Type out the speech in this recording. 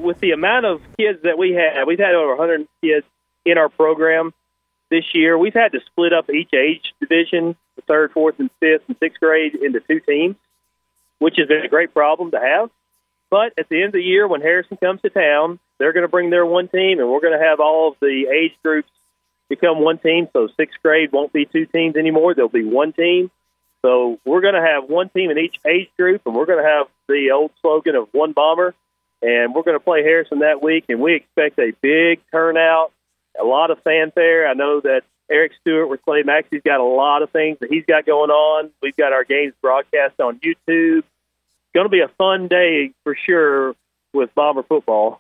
with the amount of kids that we've had over 100 kids in our program this year. We've had to split up each age division, the 3rd, 4th, and 5th, and 6th grade, into 2 teams, which has been a great problem to have. But at the end of the year, when Harrison comes to town, they're going to bring their one team, and we're going to have all of the age groups become one team. So 6th grade won't be 2 teams anymore. There'll be one team. So we're going to have one team in each age group, and we're going to have the old slogan of one Bomber. And we're going to play Harrison that week, and we expect a big turnout, a lot of fanfare. I know that Eric Stewart with Clay Maxey's got a lot of things that he's got going on. We've got our games broadcast on YouTube. It's going to be a fun day for sure with Bomber football.